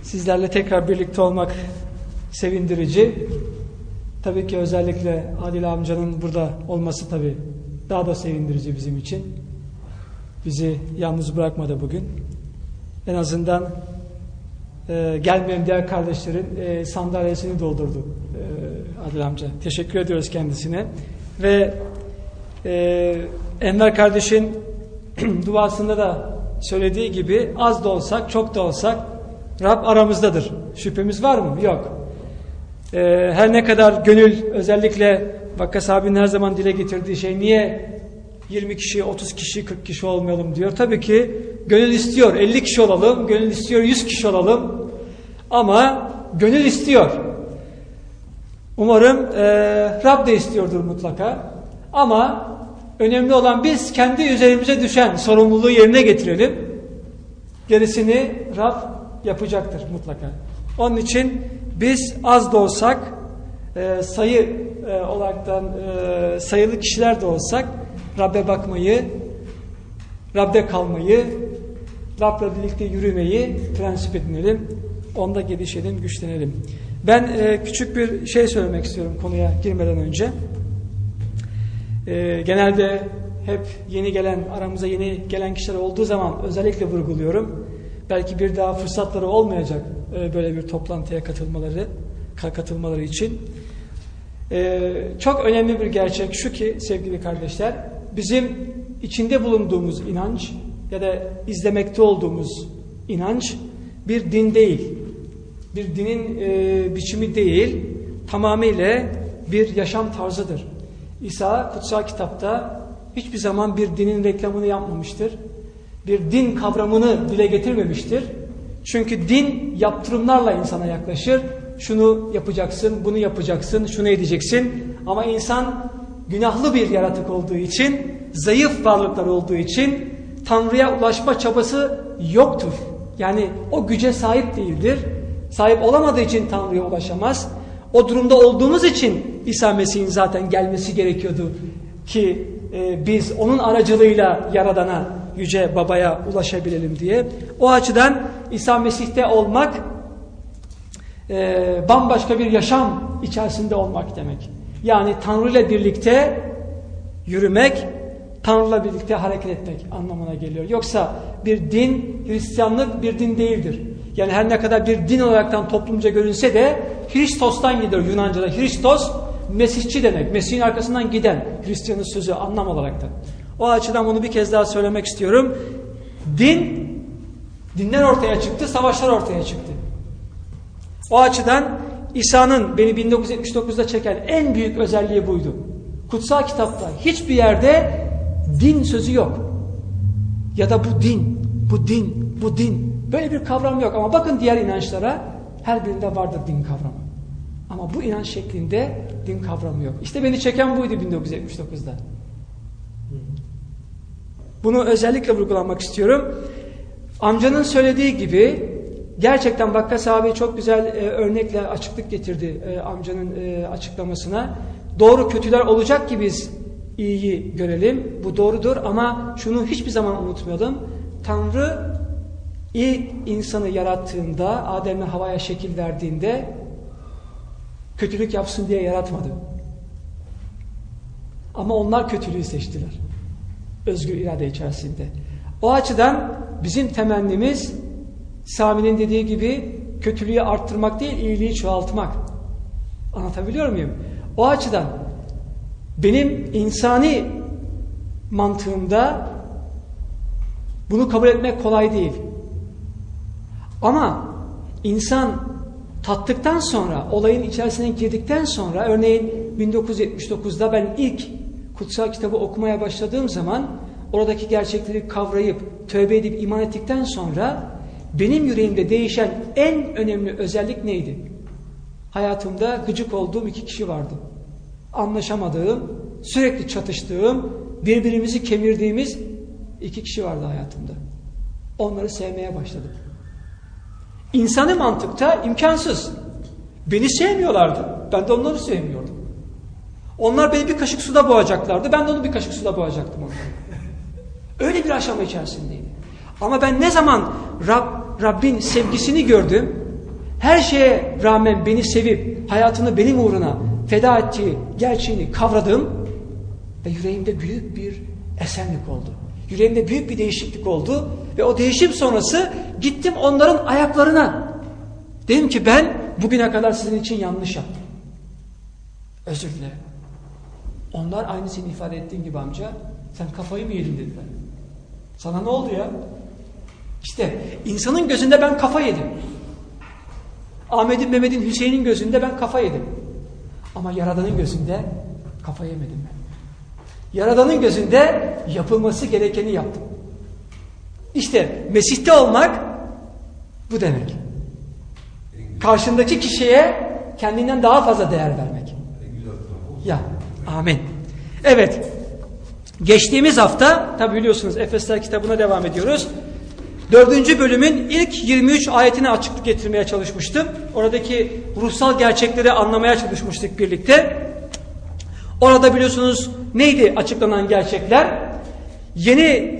Sizlerle tekrar birlikte olmak sevindirici. Tabii ki özellikle Adil amcanın burada olması tabii daha da sevindirici bizim için. Bizi yalnız bırakmadı bugün. En azından gelmeyen diğer kardeşlerin sandalyesini doldurdu Adil amca. Teşekkür ediyoruz kendisine. Ve Enver kardeşin duasında da söylediği gibi az da olsak çok da olsak Rab aramızdadır. Şüphemiz var mı? Yok. Her ne kadar gönül, özellikle Vakkas abinin her zaman dile getirdiği şey, niye 20 kişi, 30 kişi, 40 kişi olmayalım diyor. Tabii ki gönül istiyor 50 kişi olalım, gönül istiyor 100 kişi olalım. Ama gönül istiyor. Umarım Rab de istiyordur mutlaka. Ama önemli olan biz kendi üzerimize düşen sorumluluğu yerine getirelim. Gerisini Rab yapacaktır mutlaka. Onun için biz az da olsak, sayı olaraktan sayılı kişiler de olsak Rab'be bakmayı, Rab'de kalmayı, Rab'la birlikte yürümeyi prensip edinelim. Onda gelişelim, güçlenelim. Ben küçük bir şey söylemek istiyorum konuya girmeden önce. Genelde hep aramıza yeni gelen kişiler olduğu zaman özellikle vurguluyorum. Belki bir daha fırsatları olmayacak böyle bir toplantıya katılmaları için. Çok önemli bir gerçek şu ki sevgili kardeşler, bizim içinde bulunduğumuz inanç ya da izlemekte olduğumuz inanç bir din değil. Bir dinin biçimi değil, tamamıyla bir yaşam tarzıdır. İsa kutsal kitapta hiçbir zaman bir dinin reklamını yapmamıştır. Bir din kavramını dile getirmemiştir. Çünkü din yaptırımlarla insana yaklaşır. Şunu yapacaksın, bunu yapacaksın, şunu edeceksin. Ama insan günahlı bir yaratık olduğu için, zayıf varlıklar olduğu için Tanrı'ya ulaşma çabası yoktur. Yani o güce sahip değildir. Sahip olamadığı için Tanrı'ya ulaşamaz. O durumda olduğumuz için İsa Mesih'in zaten gelmesi gerekiyordu ki biz onun aracılığıyla Yaradan'a, Yüce Baba'ya ulaşabilelim diye. O açıdan İsa Mesih'te olmak bambaşka bir yaşam içerisinde olmak demek. Yani Tanrı ile birlikte yürümek, Tanrı ile birlikte hareket etmek anlamına geliyor. Yoksa bir din, Hristiyanlık bir din değildir. Yani her ne kadar bir din olaraktan toplumca görünse de Hristos'tan gidiyor Yunanca'da. Hristos Mesihçi demek. Mesih'in arkasından giden, Hristiyanın sözü anlam olaraktan. O açıdan bunu bir kez daha söylemek istiyorum. Dinler ortaya çıktı, savaşlar ortaya çıktı. O açıdan İsa'nın beni 1979'da çeken en büyük özelliği buydu. Kutsal kitapta hiçbir yerde din sözü yok. Ya da bu din. Böyle bir kavram yok. Ama bakın diğer inançlara, her birinde vardır din kavramı. Ama bu inanç şeklinde din kavramı yok. İşte beni çeken buydu 1979'da. Bunu özellikle vurgulamak istiyorum. Amcanın söylediği gibi gerçekten Vakkas abi çok güzel örnekle açıklık getirdi amcanın açıklamasına. Doğru kötüler olacak ki biz iyiyi görelim. Bu doğrudur ama şunu hiçbir zaman unutmayalım. Tanrı ilk insanı yarattığında, Adem'le Havva'ya şekil verdiğinde kötülük yapsın diye yaratmadı. Ama onlar kötülüğü seçtiler. Özgür irade içerisinde. O açıdan bizim temennimiz Sami'nin dediği gibi kötülüğü arttırmak değil, iyiliği çoğaltmak. Anlatabiliyor muyum? O açıdan benim insani mantığımda bunu kabul etmek kolay değil. Ama insan tattıktan sonra, olayın içerisine girdikten sonra, örneğin 1979'da ben ilk kutsal kitabı okumaya başladığım zaman oradaki gerçekleri kavrayıp, tövbe edip iman ettikten sonra benim yüreğimde değişen en önemli özellik neydi? Hayatımda gıcık olduğum 2 kişi vardı. Anlaşamadığım, sürekli çatıştığım, birbirimizi kemirdiğimiz 2 kişi vardı hayatımda. Onları sevmeye başladım. İnsani mantıkta imkansız. Beni sevmiyorlardı. Ben de onları sevmiyordum. Onlar beni bir kaşık suda boğacaklardı. Ben de onu bir kaşık suda boğacaktım onları. Öyle bir aşama içerisindeydi. Ama ben ne zaman Rabbin sevgisini gördüm, her şeye rağmen beni sevip hayatını benim uğruna feda ettiği gerçeğini kavradım ve yüreğimde büyük bir esenlik oldu. Yüreğimde büyük bir değişiklik oldu ve o değişim sonrası gittim onların ayaklarına. Dedim ki ben bugüne kadar sizin için yanlış yaptım. Özür dilerim. Onlar aynı senin ifade ettiğin gibi amca, sen kafayı mı yedin dediler. Sana ne oldu ya? İşte insanın gözünde ben kafa yedim. Ahmet'in, Mehmet'in, Hüseyin'in gözünde ben kafa yedim. Ama Yaradan'ın gözünde kafa yemedim ben. Yaradan'ın gözünde yapılması gerekeni yaptım. İşte Mesih'te olmak bu demek. Karşındaki kişiye kendinden daha fazla değer vermek. Ya, amin. Evet, geçtiğimiz hafta, tabi biliyorsunuz Efesler kitabına devam ediyoruz. 4. bölümün ilk 23 ayetine açıklık getirmeye çalışmıştım. Oradaki ruhsal gerçekleri anlamaya çalışmıştık birlikte. Orada biliyorsunuz neydi açıklanan gerçekler? Yeni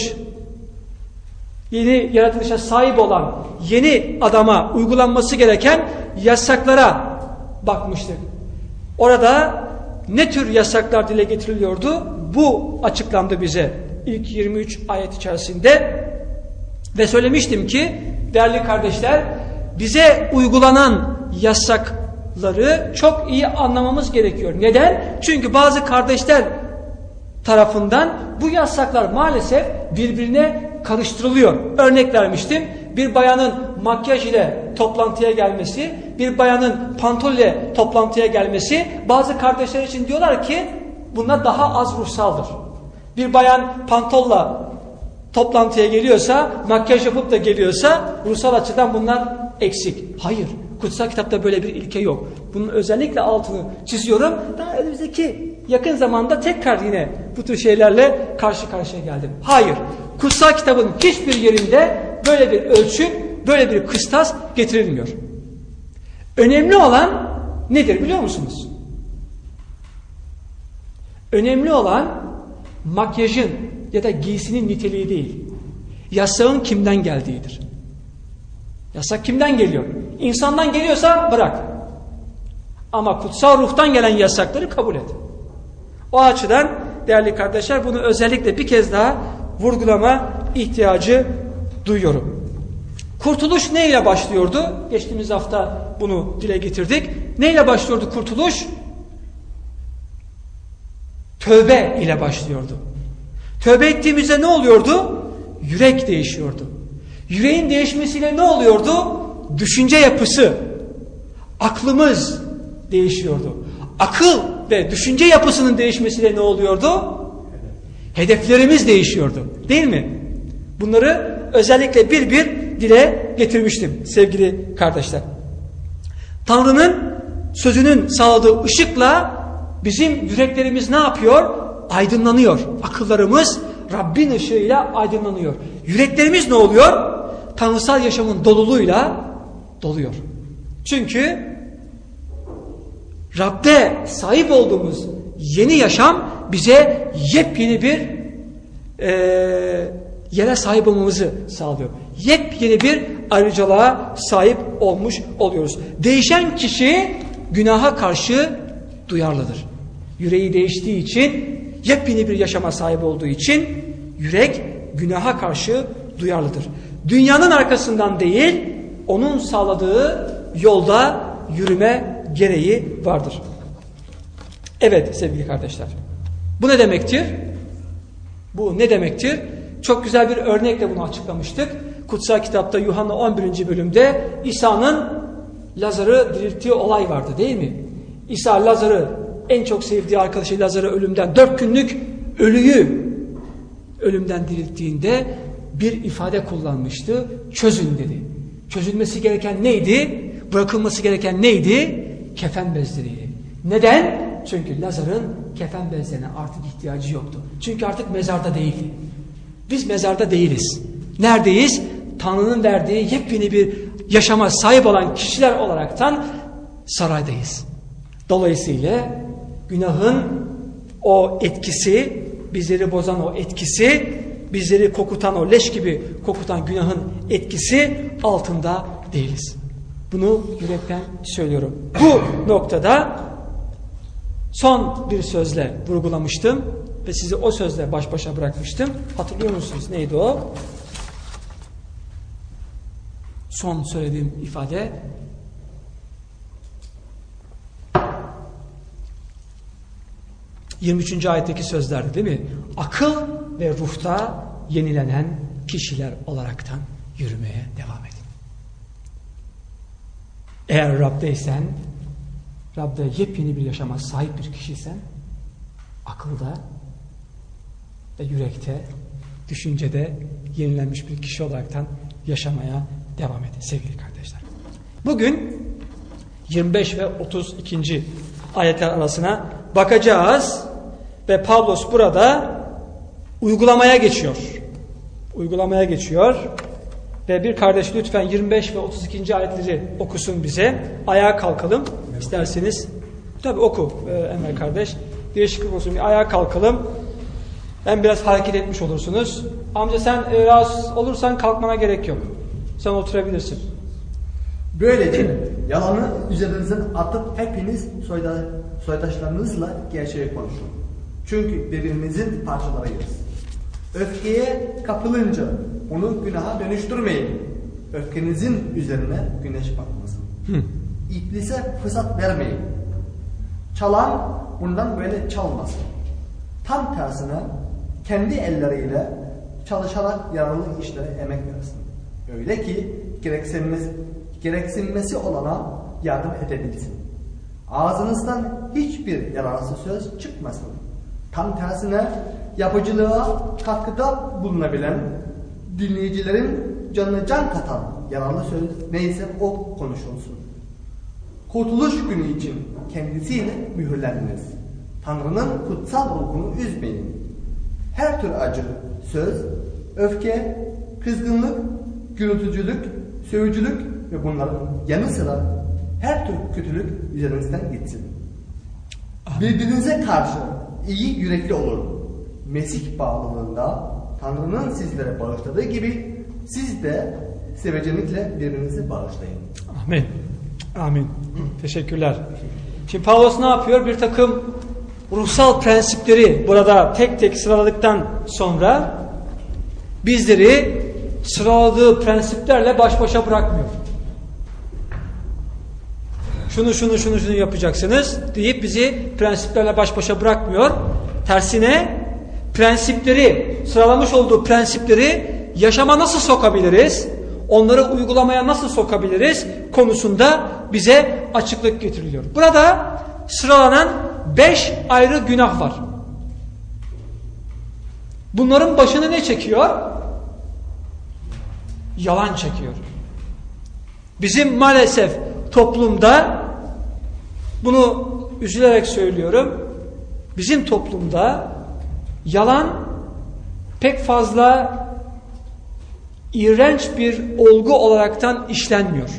yaratılışa sahip olan yeni adama uygulanması gereken yasaklara bakmıştık. Orada ne tür yasaklar dile getiriliyordu? Bu açıklandı bize ilk 23 ayet içerisinde. Ve söylemiştim ki değerli kardeşler, bize uygulanan yasakları çok iyi anlamamız gerekiyor. Neden? Çünkü bazı kardeşler tarafından bu yasaklar maalesef birbirine karıştırılıyor. Örnek vermiştim. Bir bayanın makyaj ile toplantıya gelmesi, bir bayanın pantol ile toplantıya gelmesi, bazı kardeşler için diyorlar ki bunlar daha az ruhsaldır. Bir bayan pantolla toplantıya geliyorsa, makyaj yapıp da geliyorsa ruhsal açıdan bunlar eksik. Hayır, kutsal kitapta böyle bir ilke yok. Bunun özellikle altını çiziyorum. Daha önümüzdeki yakın zamanda tekrar yine bu tür şeylerle karşı karşıya geldim. Hayır, kutsal kitabın hiçbir yerinde böyle bir ölçü, böyle bir kıstas getirilmiyor. Önemli olan nedir biliyor musunuz? Önemli olan makyajın ya da giysinin niteliği değil. Yasağın kimden geldiğidir. Yasak kimden geliyor? İnsandan geliyorsa bırak. Ama kutsal ruhtan gelen yasakları kabul et. O açıdan değerli kardeşler bunu özellikle bir kez daha vurgulama ihtiyacı duyuyorum. Kurtuluş neyle başlıyordu? Geçtiğimiz hafta bunu dile getirdik. Neyle başlıyordu kurtuluş? Tövbe ile başlıyordu. Tövbe ettiğimizde ne oluyordu? Yürek değişiyordu. Yüreğin değişmesiyle ne oluyordu? Düşünce yapısı, aklımız değişiyordu. Akıl ve düşünce yapısının değişmesiyle ne oluyordu? Hedeflerimiz değişiyordu. Değil mi? Bunları özellikle bir dile getirmiştim sevgili kardeşler. Tanrı'nın sözünün sağladığı ışıkla bizim yüreklerimiz ne yapıyor? Aydınlanıyor. Akıllarımız Rabbin ışığıyla aydınlanıyor. Yüreklerimiz ne oluyor? Tanrısal yaşamın doluluğuyla doluyor. Çünkü Rab'be sahip olduğumuz yeni yaşam bize yepyeni bir yere sahip olmamızı sağlıyor. Yepyeni bir ayrıcalığa sahip olmuş oluyoruz. Değişen kişi günaha karşı duyarlıdır. Yüreği değiştiği için, yepyeni bir yaşama sahip olduğu için yürek günaha karşı duyarlıdır. Dünyanın arkasından değil, onun sağladığı yolda yürüme gereği vardır. Evet sevgili kardeşler. Bu ne demektir? Bu ne demektir? Çok güzel bir örnekle bunu açıklamıştık. Kutsal kitapta Yuhanna 11. bölümde İsa'nın Lazar'ı dirilttiği olay vardı değil mi? İsa Lazar'ı, en çok sevdiği arkadaşı Lazar'ı ölümden, 4 günlük ölüyü ölümden dirilttiğinde bir ifade kullanmıştı. Çözün dedi. Çözülmesi gereken neydi? Bırakılması gereken neydi? Kefen bezleriydi. Neden? Çünkü Lazar'ın kefen bezlerine artık ihtiyacı yoktu. Çünkü artık mezarda değildi. Biz mezarda değiliz. Neredeyiz? Tanrı'nın verdiği yepyeni bir yaşama sahip olan kişiler olaraktan saraydayız. Dolayısıyla günahın o etkisi, bizleri bozan o etkisi, bizleri kokutan o leş gibi kokutan günahın etkisi altında değiliz. Bunu yürekten söylüyorum. Bu noktada son bir sözle vurgulamıştım ve sizi o sözle baş başa bırakmıştım. Hatırlıyor musunuz? Neydi o? Son söylediğim ifade 23. ayetteki sözlerdi değil mi? Akıl ve ruhta yenilenen kişiler olaraktan yürümeye devam edin. Eğer Rab'deysen, Rab'de yepyeni bir yaşama sahip bir kişiysen, akılda ve yürekte, düşüncede yenilenmiş bir kişi olaraktan yaşamaya devam edin sevgili kardeşler. Bugün 25 ve 32. ayetler arasına bakacağız ve Pavlos burada uygulamaya geçiyor. Uygulamaya geçiyor ve bir kardeş lütfen 25 ve 32. ayetleri okusun bize. Ayağa kalkalım isterseniz. Tabii oku Emre kardeş. Değişiklik olsun. Bir ayağa kalkalım. Hem biraz hareket etmiş olursunuz. Amca sen rahatsız olursan kalkmana gerek yok. Sen oturabilirsin. Böylece yalanı üzerinizden atıp hepiniz soydaşlarınızla gerçeği konuşun. Çünkü birbirinizin parçalarıyız. Öfkeye kapılınca onu günaha dönüştürmeyin. Öfkenizin üzerine güneş batmasın. İblise fırsat vermeyin. Çalan bundan böyle çalmasın. Tam tersine kendi elleriyle çalışarak yararlı işlere emek versin. Öyle ki gereksinmesi olana yardım edebilsin. Ağzınızdan hiçbir yararsız söz çıkmasın. Tam tersine yapıcılığa katkıda bulunabilen, dinleyicilerin canına can katan yararlı söz neyse o konuşulsun. Kurtuluş günü için kendisiyle mühürlendiniz. Tanrı'nın kutsal ruhunu üzmeyin. Her tür acı, söz, öfke, kızgınlık, gürültücülük, sövücülük ve bunların yanı sıra her tür kötülük üzerinizden gitsin. Birbirinize karşı iyi yürekli olun. Mesih bağlılığında Tanrı'nın sizlere bağışladığı gibi siz de sevecenlikle birbirinizi bağışlayın. Amin. Amin. Teşekkürler. Şimdi Pavlos ne yapıyor? Bir takım ruhsal prensipleri burada tek tek sıraladıktan sonra bizleri sıraladığı prensiplerle baş başa bırakmıyor. Şunu yapacaksınız deyip bizi prensiplerle baş başa bırakmıyor. Tersine prensipleri, sıralamış olduğu prensipleri yaşama nasıl sokabiliriz? Onları uygulamaya nasıl sokabiliriz? Konusunda bize açıklık getiriliyor. Burada sıralanan 5 ayrı günah var. Bunların başını ne çekiyor? Yalan çekiyor. Bizim maalesef toplumda, bunu üzülerek söylüyorum, bizim toplumda yalan pek fazla iğrenç bir olgu olaraktan işlenmiyor.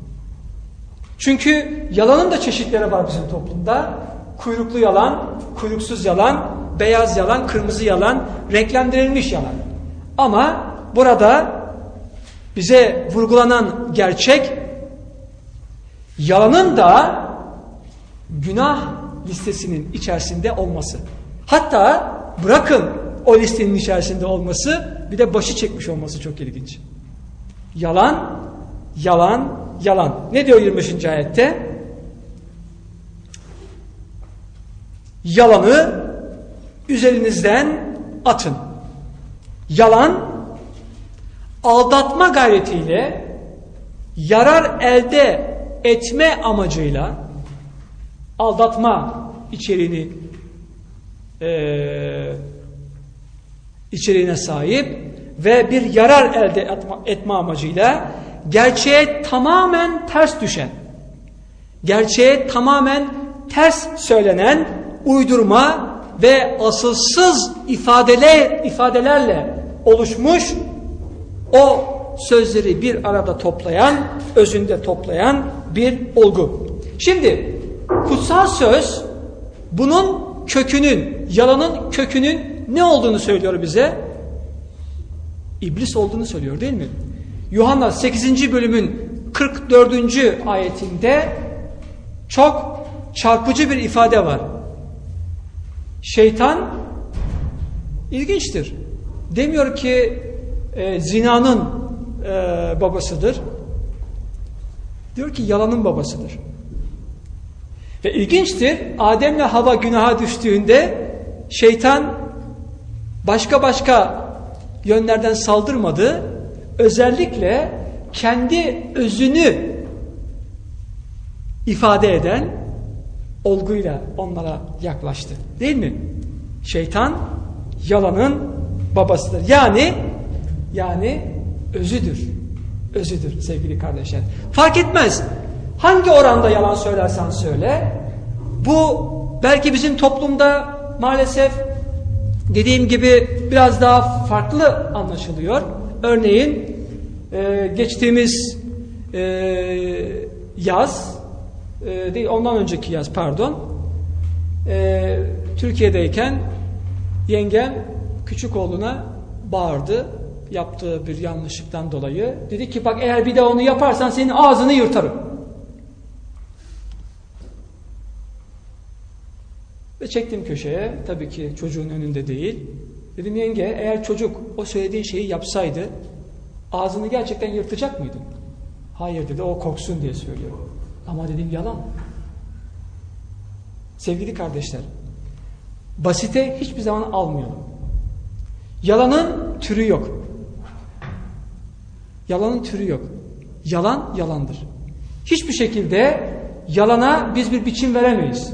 Çünkü yalanın da çeşitleri var bizim toplumda. Kuyruklu yalan, kuyruksuz yalan, beyaz yalan, kırmızı yalan, renklendirilmiş yalan. Ama burada bize vurgulanan gerçek, yalanın da günah listesinin içerisinde olması. Hatta bırakın o listenin içerisinde olması, bir de başı çekmiş olması çok ilginç. Yalan, yalan, yalan. Ne diyor 25. ayette? Yalanı üzerinizden atın. Yalan, aldatma gayretiyle yarar elde etme amacıyla aldatma içeriğine sahip ve bir yarar elde etme amacıyla gerçeğe tamamen ters düşen, gerçeğe tamamen ters söylenen uydurma ve asılsız ifadelerle oluşmuş o sözleri bir arada toplayan, özünde toplayan bir olgu. Şimdi kutsal söz bunun kökünün, yalanın kökünün ne olduğunu söylüyor bize? İblis olduğunu söylüyor değil mi? Yuhanna 8. bölümün 44. ayetinde çok çarpıcı bir ifade var. Şeytan ilginçtir. Demiyor ki zinanın babasıdır. Diyor ki yalanın babasıdır. Ve ilginçtir. Adem'le Havva günaha düştüğünde şeytan başka yönlerden saldırmadı. Özellikle kendi özünü ifade eden olguyla onlara yaklaştı. Değil mi? Şeytan yalanın babasıdır. Yani özüdür. Özüdür sevgili kardeşler. Fark etmez. Hangi oranda yalan söylersen söyle. Bu belki bizim toplumda maalesef dediğim gibi biraz daha farklı anlaşılıyor. Örneğin geçtiğimiz yaz değil ondan önceki yaz Türkiye'deyken yengem küçük oğluna bağırdı. Yaptığı bir yanlışlıktan dolayı. Dedi ki bak eğer bir daha onu yaparsan senin ağzını yırtarım. Ve çektim köşeye. Tabii ki çocuğun önünde değil. Dedim yenge eğer çocuk o söylediğin şeyi yapsaydı ağzını gerçekten yırtacak mıydın? Hayır dedi o korksun diye söylüyor. Ama dedim yalan. Sevgili kardeşler basite hiçbir zaman almayalım. Yalanın türü yok. Yalanın türü yok. Yalan yalandır. Hiçbir şekilde yalana biz bir biçim veremeyiz.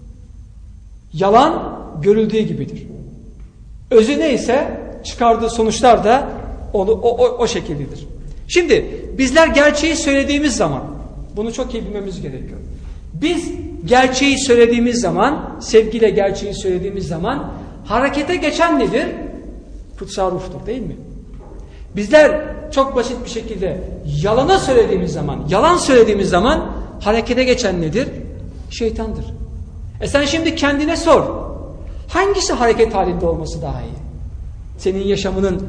Yalan görüldüğü gibidir. Özü neyse çıkardığı sonuçlar da o şekildedir. Şimdi bizler gerçeği söylediğimiz zaman bunu çok iyi bilmemiz gerekiyor. Biz gerçeği söylediğimiz zaman sevgiyle gerçeği söylediğimiz zaman harekete geçen nedir? Kutsal ruhtur değil mi? Bizler çok basit bir şekilde yalan söylediğimiz zaman harekete geçen nedir? Şeytandır. Sen şimdi kendine sor. Hangisi hareket halinde olması daha iyi? Senin yaşamının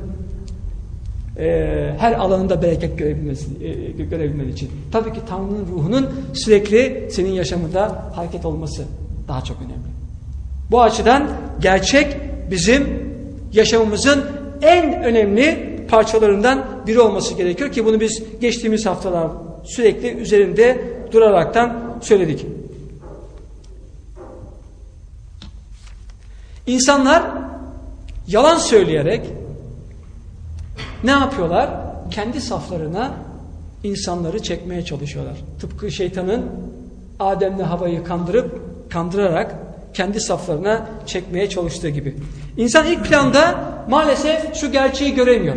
her alanında bereket görebilmen için. Tabii ki Tanrı'nın ruhunun sürekli senin yaşamında hareket olması daha çok önemli. Bu açıdan gerçek bizim yaşamımızın en önemli parçalarından biri olması gerekiyor ki bunu biz geçtiğimiz haftalar sürekli üzerinde duraraktan söyledik. İnsanlar yalan söyleyerek ne yapıyorlar? Kendi saflarına insanları çekmeye çalışıyorlar. Tıpkı şeytanın Adem'le Havva'yı kandırarak kendi saflarına çekmeye çalıştığı gibi. İnsan ilk planda maalesef şu gerçeği göremiyor.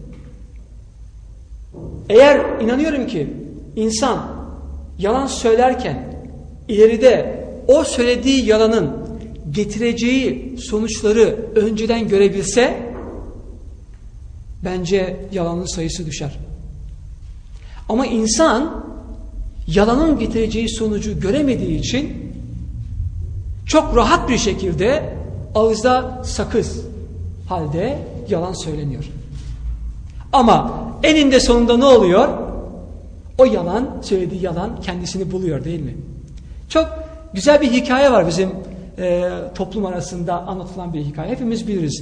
Eğer inanıyorum ki insan yalan söylerken ileride o söylediği yalanın getireceği sonuçları önceden görebilse bence yalanın sayısı düşer. Ama insan yalanın getireceği sonucu göremediği için çok rahat bir şekilde ağızda sakız halde yalan söyleniyor. Ama eninde sonunda ne oluyor? O yalan, söylediği yalan kendisini buluyor değil mi? Çok güzel bir hikaye var bizim toplum arasında anlatılan bir hikaye. Hepimiz biliriz.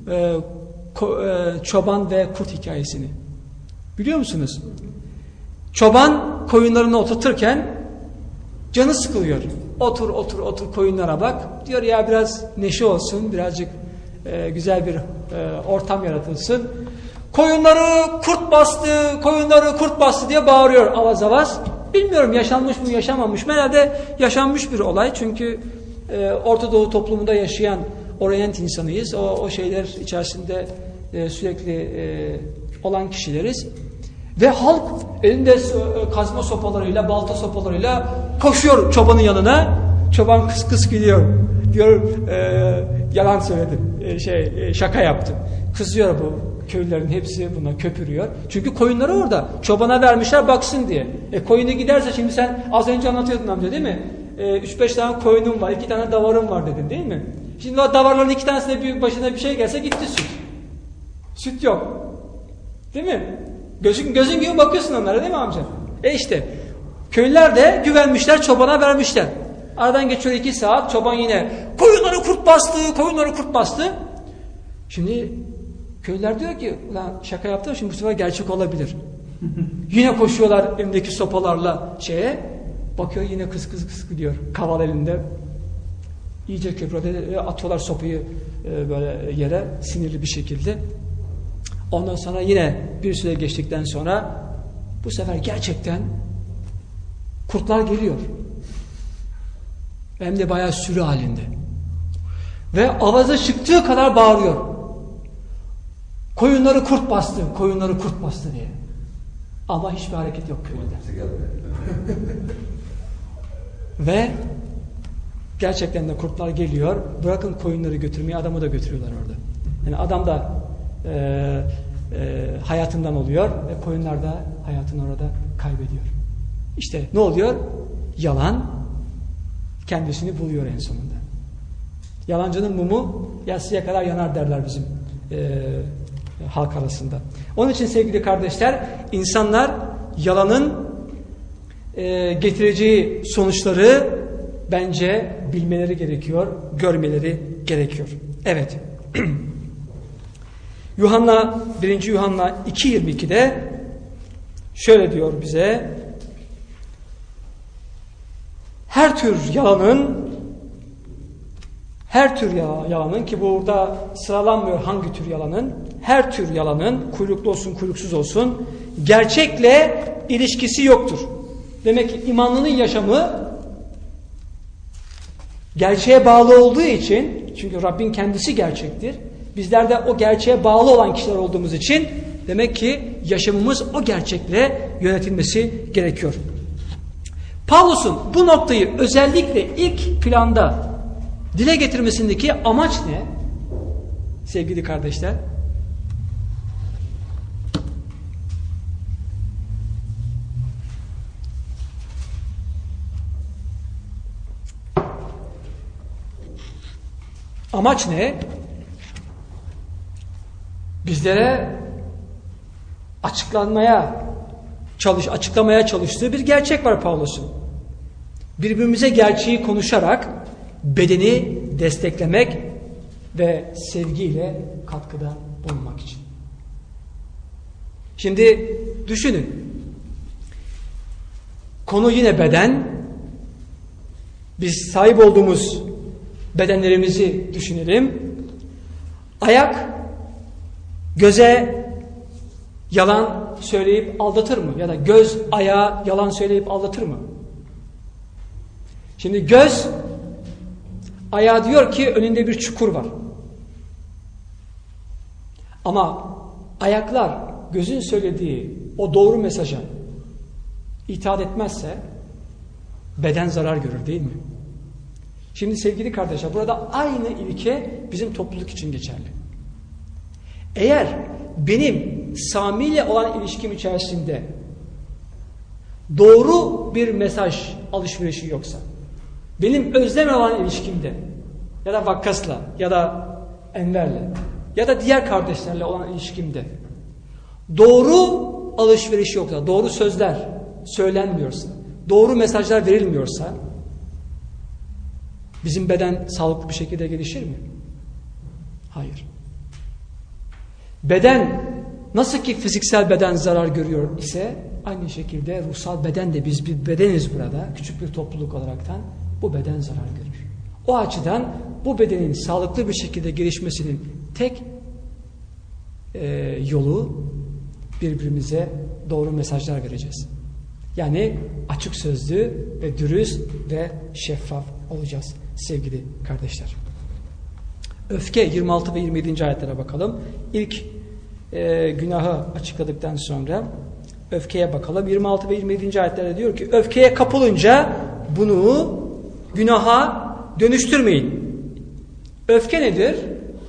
Çoban ve kurt hikayesini. Biliyor musunuz? Çoban koyunlarını oturturken canı sıkılıyor. Otur koyunlara bak. Diyor ya biraz neşe olsun, birazcık güzel bir ortam yaratılsın. Koyunları kurt bastı diye bağırıyor avaz avaz. Bilmiyorum yaşanmış mı yaşamamış mı? Herhalde yaşanmış bir olay. Çünkü Orta Doğu toplumunda yaşayan Orient insanıyız. O şeyler içerisinde sürekli olan kişileriz. Ve halk elinde kazma sopalarıyla, balta sopalarıyla koşuyor çobanın yanına. Çoban kıs gidiyor. Diyor yalan söyledim. Şaka yaptım. Kızıyor bu köylülerin hepsi buna köpürüyor. Çünkü koyunları orada. Çobana vermişler baksın diye. Koyunu giderse şimdi sen az önce anlatıyordun amca değil mi? 3-5 tane koyunum var, 2 tane davarım var dedin değil mi? Şimdi o davarların 2 tanesine başına bir şey gelse gitti süt. Süt yok. Değil mi? Gözün gibi bakıyorsun onlara değil mi amca? İşte köylüler de güvenmişler, çobana vermişler. Aradan geçiyor 2 saat, çoban yine koyunları kurt bastı, koyunları kurt bastı. Şimdi köylüler diyor ki ulan şaka yaptım, şimdi bu sefer gerçek olabilir. Yine koşuyorlar elindeki sopalarla bakıyor yine kıs gidiyor kaval elinde. İyice köprüde atıyorlar sopayı böyle yere sinirli bir şekilde. Ondan sonra yine bir süre geçtikten sonra bu sefer gerçekten kurtlar geliyor. Hem de bayağı sürü halinde. Ve avazı çıktığı kadar bağırıyor. Koyunları kurt bastı, koyunları kurt bastı diye. Ama hiçbir hareket yok köylüde. Ve gerçekten de kurtlar geliyor. Bırakın koyunları götürmeyi, adamı da götürüyorlar orada. Yani adam da hayatından oluyor ve koyunlar da hayatını orada kaybediyor. İşte ne oluyor? Yalan kendisini buluyor en sonunda. Yalancının mumu yatsıya kadar yanar derler bizim halk arasında. Onun için sevgili kardeşler, insanlar yalanın getireceği sonuçları bence bilmeleri gerekiyor, görmeleri gerekiyor. Evet. Yuhanna 1. Yuhanna 2.22'de şöyle diyor bize: her tür yalanın ki burada sıralanmıyor hangi tür yalanın, her tür yalanın, kuyruklu olsun kuyruksuz olsun, gerçekle ilişkisi yoktur. Demek ki imanlının yaşamı gerçeğe bağlı olduğu için, çünkü Rabbin kendisi gerçektir. Bizler de o gerçeğe bağlı olan kişiler olduğumuz için demek ki yaşamımız o gerçekle yönetilmesi gerekiyor. Pavlus'un bu noktayı özellikle ilk planda dile getirmesindeki amaç ne? Sevgili kardeşler, amaç ne? Bizlere açıklamaya çalıştığı bir gerçek var Pavlus'un. Birbirimize gerçeği konuşarak bedeni desteklemek ve sevgiyle katkıda bulunmak için. Şimdi düşünün. Konu yine beden. Biz sahip olduğumuz bedenlerimizi düşünelim. Ayak göze yalan söyleyip aldatır mı? Ya da göz ayağa yalan söyleyip aldatır mı? Şimdi göz ayağa diyor ki önünde bir çukur var. Ama ayaklar gözün söylediği o doğru mesaja itaat etmezse beden zarar görür, değil mi? Şimdi sevgili kardeşler, burada aynı ilke bizim topluluk için geçerli. Eğer benim Sami ile olan ilişkim içerisinde doğru bir mesaj alışverişi yoksa, benim Özlem'le olan ilişkimde ya da Vakkas'la ya da Enver'le ya da diğer kardeşlerle olan ilişkimde doğru alışveriş yoksa, doğru sözler söylenmiyorsa, doğru mesajlar verilmiyorsa bizim beden sağlıklı bir şekilde gelişir mi? Hayır. Beden nasıl ki fiziksel beden zarar görüyor ise aynı şekilde ruhsal beden de, biz bir bedeniz burada, küçük bir topluluk olaraktan bu beden zarar görür. O açıdan bu bedenin sağlıklı bir şekilde gelişmesinin tek yolu birbirimize doğru mesajlar vereceğiz. Yani açık sözlü ve dürüst ve şeffaf olacağız sevgili kardeşler. Öfke 26 ve 27. ayetlere bakalım. İlk günahı açıkladıktan sonra öfkeye bakalım. 26 ve 27. ayetlerde diyor ki öfkeye kapılınca bunu günaha dönüştürmeyin. Öfke nedir?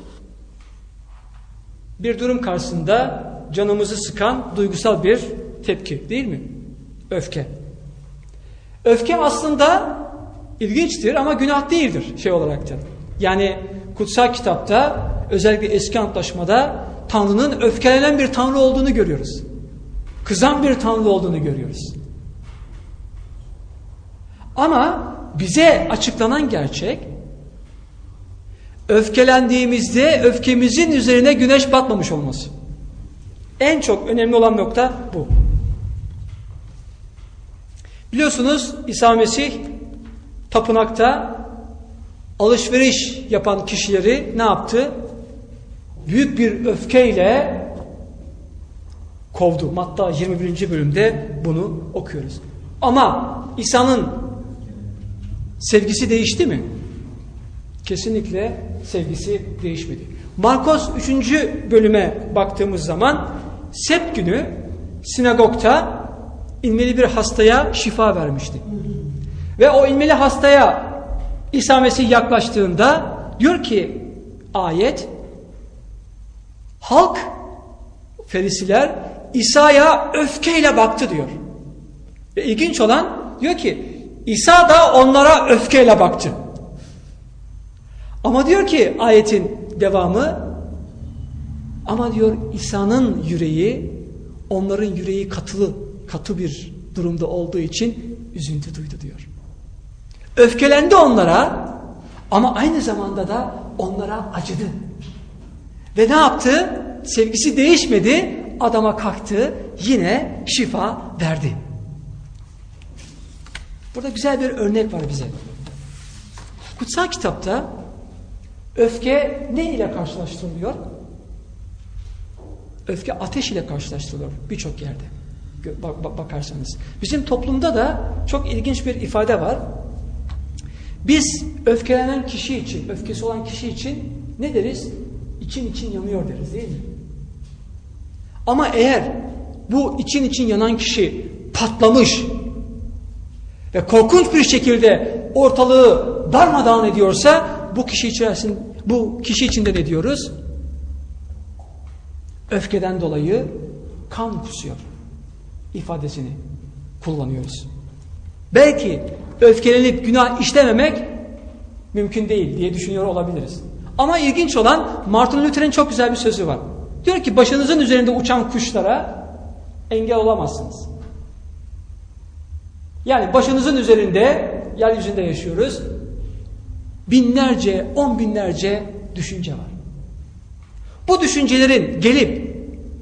Bir durum karşısında canımızı sıkan duygusal bir tepki, değil mi? Öfke. Öfke aslında ilginçtir ama günah değildir şey olaraktan. Yani kutsal kitapta özellikle eski antlaşmada Tanrı'nın öfkelenen bir Tanrı olduğunu görüyoruz. Kızan bir Tanrı olduğunu görüyoruz. Ama bize açıklanan gerçek, öfkelendiğimizde öfkemizin üzerine güneş batmamış olması. En çok önemli olan nokta bu. Biliyorsunuz İsa Mesih tapınakta alışveriş yapan kişileri ne yaptı? Büyük bir öfkeyle kovdu. Matta 21. bölümde bunu okuyoruz. Ama İsa'nın sevgisi değişti mi? Kesinlikle sevgisi değişmedi. Markos 3. bölüme baktığımız zaman Sebt günü sinagogta inmeli bir hastaya şifa vermişti. Ve o inmeli hastaya İsa Mesih yaklaştığında diyor ki ayet, halk, Ferisiler İsa'ya öfkeyle baktı diyor. Ve ilginç olan diyor ki İsa da onlara öfkeyle baktı. Ama diyor ki ayetin devamı, ama diyor İsa'nın yüreği onların yüreği katı bir durumda olduğu için üzüntü duydu diyor. Öfkelendi onlara ama aynı zamanda da onlara acıdı. Ve ne yaptı? Sevgisi değişmedi. Adama kalktı, yine şifa verdi. Burada güzel bir örnek var bize. Kutsal kitapta öfke ne ile karşılaştırılıyor? Öfke ateş ile karşılaştırılıyor birçok yerde. Bakarsanız. Bizim toplumda da çok ilginç bir ifade var. Biz öfkelenen kişi için, öfkesi olan kişi için ne deriz? İçin yanıyor deriz, değil mi? Ama eğer bu için yanan kişi patlamış ve korkunç bir şekilde ortalığı darmadağın ediyorsa bu kişi içinde ne diyoruz? Öfkeden dolayı kan kusuyor ifadesini kullanıyoruz. Belki öfkelenip günah işlememek mümkün değil diye düşünüyor olabiliriz. Ama ilginç olan Martin Luther'in çok güzel bir sözü var. Diyor ki başınızın üzerinde uçan kuşlara engel olamazsınız. Yani başınızın üzerinde, yeryüzünde yaşıyoruz. Binlerce, 10 binlerce düşünce var. Bu düşüncelerin gelip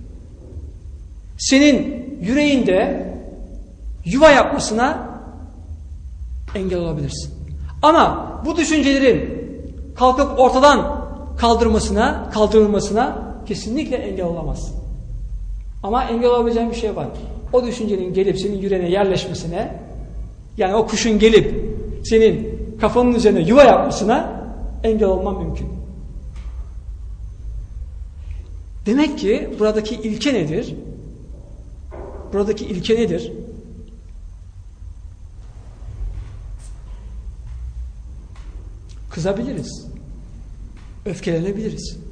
senin yüreğinde yuva yapmasına engel olabilirsin. Ama bu düşüncelerin kalkıp ortadan kaldırılmasına kesinlikle engel olamazsın. Ama engel olabileceğin bir şey var. O düşüncenin gelip senin yüreğine yerleşmesine, yani o kuşun gelip senin kafanın üzerine yuva yapmasına engel olman mümkün. Demek ki buradaki ilke nedir? Buradaki ilke nedir? Kızabiliriz. Öfkelenebiliriz.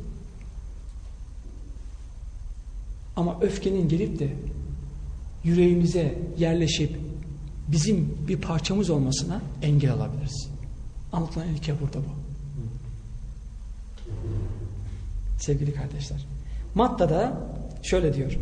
Ama öfkenin gelip de yüreğimize yerleşip bizim bir parçamız olmasına engel olabiliriz. Anlatılan ilke burada bu. Sevgili kardeşler. Matta'da şöyle diyor.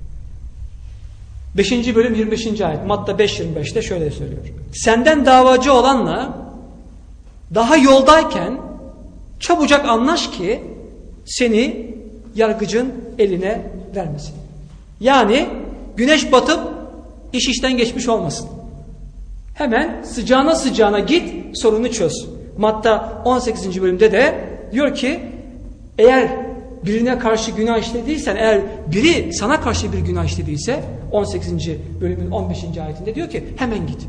5. bölüm 25. ayet. Matta 5.25'te şöyle söylüyor. Senden davacı olanla daha yoldayken çabucak anlaş ki seni yargıcın eline vermesin. Yani güneş batıp iş işten geçmiş olmasın. Hemen sıcağına git, sorunu çöz. Matta 18. bölümde de diyor ki eğer birine karşı günah işlediysen, eğer biri sana karşı bir günah işlediyse 18. bölümün 15. ayetinde diyor ki hemen git.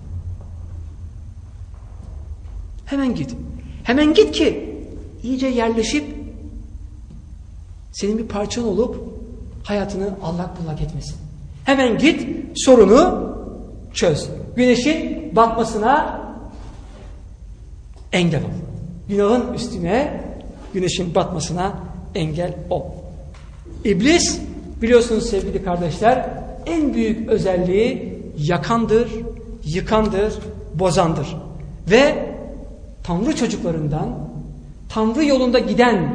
Hemen git. Hemen git ki iyice yerleşip senin bir parçan olup hayatını allak bullak etmesin. Hemen git, sorunu çöz. Güneşin batmasına engel ol. Günahın üstüne güneşin batmasına engel ol. İblis, biliyorsunuz sevgili kardeşler, en büyük özelliği yakandır, yıkandır, bozandır. Ve Tanrı çocuklarından, Tanrı yolunda giden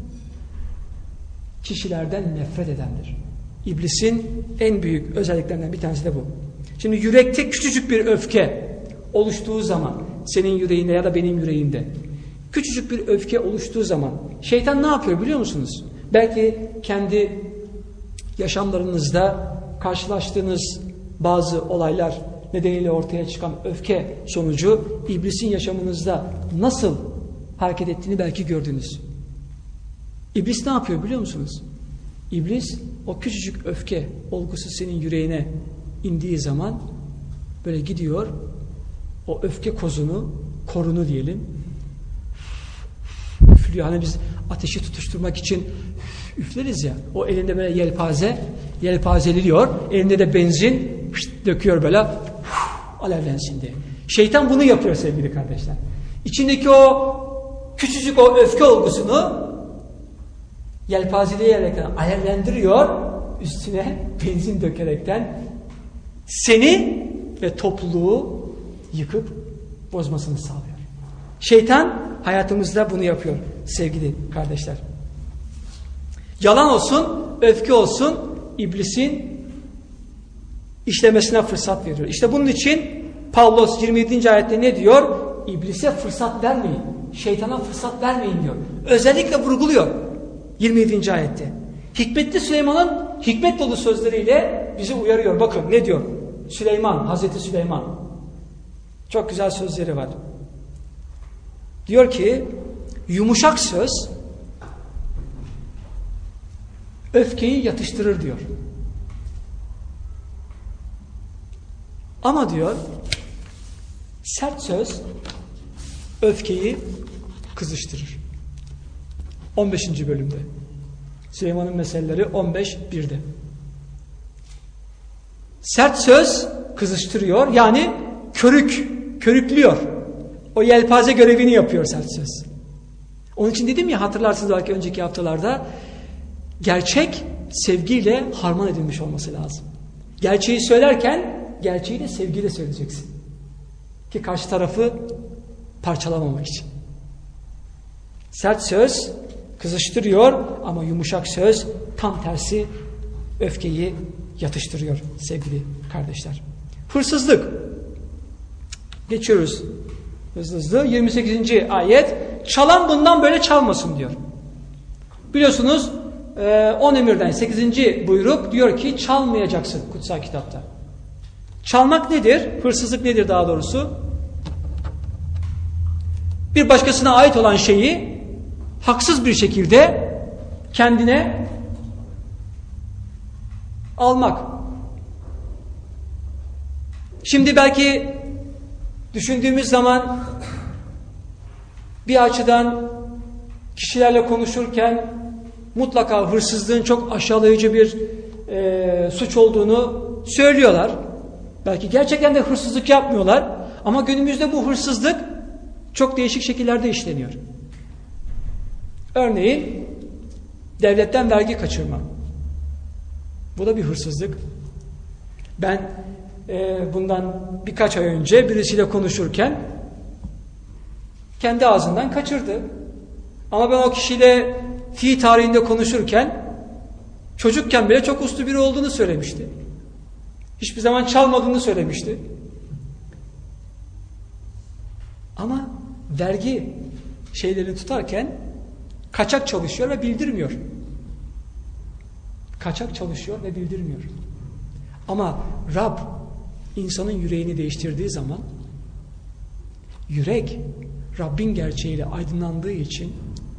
kişilerden nefret edendir. İblisin en büyük özelliklerinden bir tanesi de bu. Şimdi yürekte küçücük bir öfke oluştuğu zaman senin yüreğinde ya da benim yüreğimde, küçücük bir öfke oluştuğu zaman şeytan ne yapıyor biliyor musunuz? Belki kendi yaşamlarınızda karşılaştığınız bazı olaylar nedeniyle ortaya çıkan öfke sonucu iblisin yaşamınızda nasıl hareket ettiğini belki gördünüz. İblis ne yapıyor biliyor musunuz? İblis o küçücük öfke olgusu senin yüreğine indiği zaman böyle gidiyor, o öfke korunu diyelim, üflüyor. Hani biz ateşi tutuşturmak için üfleriz ya, o elinde böyle yelpazeliliyor, elinde de benzin döküyor böyle, alevlensin diye. Şeytan bunu yapıyor sevgili kardeşler. İçindeki o küçücük o öfke olgusunu yelpazeleyerek alevlendiriyor, üstüne benzin dökerekten seni ve topluluğu yıkıp bozmasını sağlıyor. Şeytan hayatımızda bunu yapıyor sevgili kardeşler. Yalan olsun, öfke olsun, iblisin işlemesine fırsat veriyor. İşte bunun için Pavlos 27. ayette ne diyor? İblise fırsat vermeyin, şeytana fırsat vermeyin diyor. Özellikle vurguluyor 27. ayette. Hikmetli Süleyman'ın hikmet dolu sözleriyle bizi uyarıyor. Bakın ne diyor? Hazreti Süleyman. Çok güzel sözleri var. Diyor ki, yumuşak söz öfkeyi yatıştırır diyor. Ama diyor, sert söz öfkeyi kızıştırır. 15. bölümde. Süleyman'ın meseleleri 15.1'de. Sert söz kızıştırıyor, yani körüklüyor. O yelpaze görevini yapıyor sert söz. Onun için dedim ya, hatırlarsınız belki önceki haftalarda, gerçek sevgiyle harman edilmiş olması lazım. Gerçeği söylerken gerçeği de sevgiyle söyleyeceksin. Ki karşı tarafı parçalamamak için. Sert söz kızıştırıyor ama yumuşak söz tam tersi öfkeyi yatıştırıyor sevgili kardeşler. Hırsızlık. Geçiyoruz hızlı. 28. ayet. Çalan bundan böyle çalmasın diyor. Biliyorsunuz 10 emirden 8. buyruk diyor ki çalmayacaksın kutsal kitapta. Çalmak nedir? Hırsızlık nedir daha doğrusu? Bir başkasına ait olan şeyi haksız bir şekilde kendine almak. Şimdi belki düşündüğümüz zaman bir açıdan kişilerle konuşurken mutlaka hırsızlığın çok aşağılayıcı bir suç olduğunu söylüyorlar. Belki gerçekten de hırsızlık yapmıyorlar ama günümüzde bu hırsızlık çok değişik şekillerde işleniyor. Örneğin devletten vergi kaçırma. Bu da bir hırsızlık. Ben bundan birkaç ay önce birisiyle konuşurken kendi ağzından kaçırdı. Ama ben o kişiyle fi tarihinde konuşurken çocukken bile çok uslu biri olduğunu söylemişti. Hiçbir zaman çalmadığını söylemişti. Ama vergi şeylerini tutarken kaçak çalışıyor ve bildirmiyor. Kaçak çalışıyor ve bildirmiyor. Ama Rab insanın yüreğini değiştirdiği zaman yürek Rabbin gerçeğiyle aydınlandığı için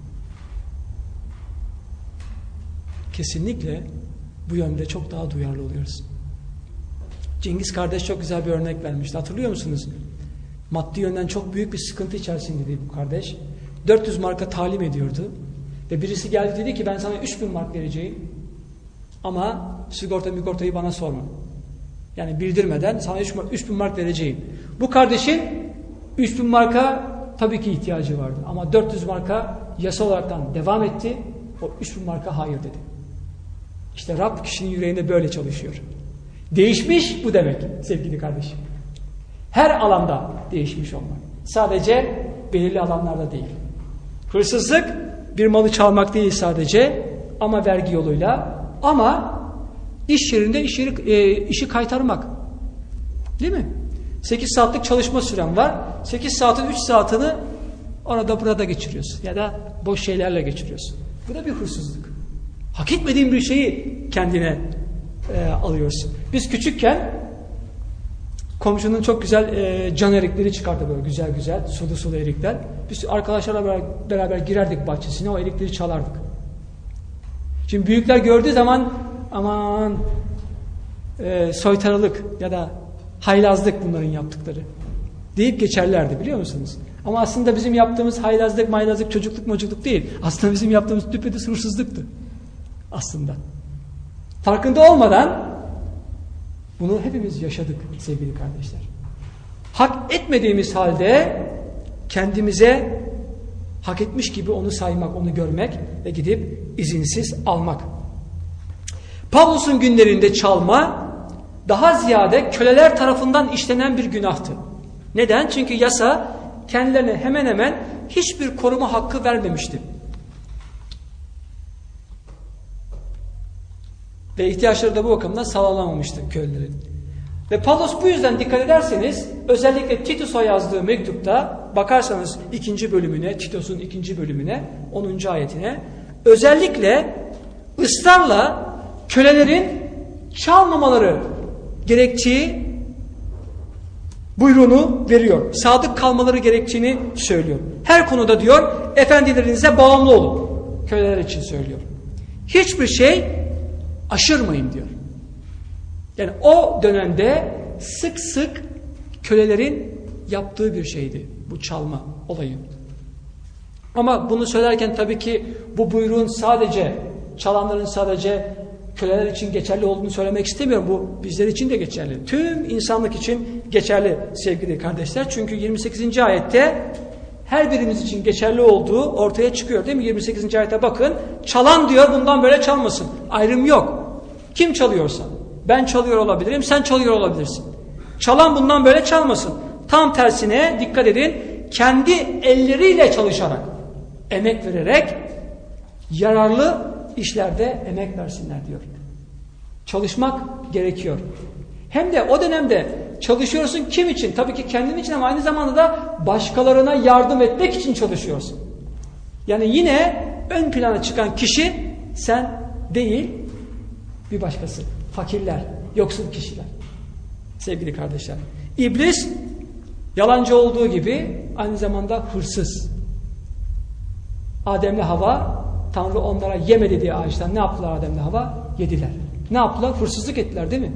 kesinlikle bu yönde çok daha duyarlı oluyoruz. Cengiz kardeş çok güzel bir örnek vermişti. Hatırlıyor musunuz? Maddi yönden çok büyük bir sıkıntı içerisindeydi bu kardeş. 400 marka talim ediyordu. Ve birisi geldi dedi ki ben sana 3000 mark vereceğim. Ama sigortayı bana sorma. Yani bildirmeden sana 3000 mark vereceğim. Bu kardeşin 3000 marka tabii ki ihtiyacı vardı. Ama 400 marka yasa olaraktan devam etti. O 3000 marka hayır dedi. İşte Rab kişinin yüreğinde böyle çalışıyor. Değişmiş bu demek sevgili kardeşim. Her alanda değişmiş olmak. Sadece belirli alanlarda değil. Hırsızlık bir malı çalmak değil sadece ama vergi yoluyla, ama iş yerinde işi kaytarmak. Değil mi? 8 saatlik çalışma süren var. 8 saatin 3 saatini orada burada geçiriyorsun. Ya da boş şeylerle geçiriyorsun. Bu da bir hırsızlık. Hak etmediğin bir şeyi kendine alıyorsun. Biz küçükken komşunun çok güzel can erikleri çıkardı, böyle güzel güzel sulu sulu erikler. Biz arkadaşlarla beraber girerdik bahçesine, o erikleri çalardık. Şimdi büyükler gördüğü zaman aman soytarılık ya da haylazlık bunların yaptıkları deyip geçerlerdi, biliyor musunuz? Ama aslında bizim yaptığımız haylazlık, maylazlık, çocukluk değil. Aslında bizim yaptığımız düpedüz hırsızlıktı. Aslında. Farkında olmadan bunu hepimiz yaşadık sevgili kardeşler. Hak etmediğimiz halde kendimize hak etmiş gibi onu saymak, onu görmek ve gidip izinsiz almak. Pavlus'un günlerinde çalma daha ziyade köleler tarafından işlenen bir günahtı. Neden? Çünkü yasa kendilerine hemen hemen hiçbir koruma hakkı vermemişti. Ve ihtiyaçları da bu bakımdan sağlanamamıştı kölelerin. Ve Pavlos bu yüzden dikkat ederseniz özellikle Titus'a yazdığı mektupta bakarsanız 2. bölümüne, Titus'un 2. bölümüne 10. ayetine özellikle ısrarla kölelerin çalmamaları gerektiği buyruğunu veriyor. Sadık kalmaları gerektiğini söylüyor. Her konuda diyor efendilerinize bağımlı olun. Köleler için söylüyor. Hiçbir şey aşırmayın diyor. Yani o dönemde sık sık kölelerin yaptığı bir şeydi bu çalma olayı. Ama bunu söylerken tabii ki bu buyruğun sadece çalanların sadece köleler için geçerli olduğunu söylemek istemiyorum. Bu bizler için de geçerli. Tüm insanlık için geçerli sevgili kardeşler. Çünkü 28. ayette her birimiz için geçerli olduğu ortaya çıkıyor değil mi? 28. ayete bakın. Çalan diyor bundan böyle çalmasın. Ayrım yok. Kim çalıyorsa. Ben çalıyor olabilirim, sen çalıyor olabilirsin. Çalan bundan böyle çalmasın. Tam tersine dikkat edin. Kendi elleriyle çalışarak, emek vererek yararlı işlerde emek versinler diyor. Çalışmak gerekiyor. Hem de o dönemde çalışıyorsun kim için? Tabii ki kendin için ama aynı zamanda da başkalarına yardım etmek için çalışıyorsun. Yani yine ön plana çıkan kişi sen değil, bir başkası. Fakirler, yoksul kişiler. Sevgili kardeşler. İblis yalancı olduğu gibi aynı zamanda hırsız. Adem'le Hava, Tanrı onlara yeme dediği ağaçtan ne yaptılar Adem'le Hava? Yediler. Ne yaptılar? Hırsızlık ettiler değil mi?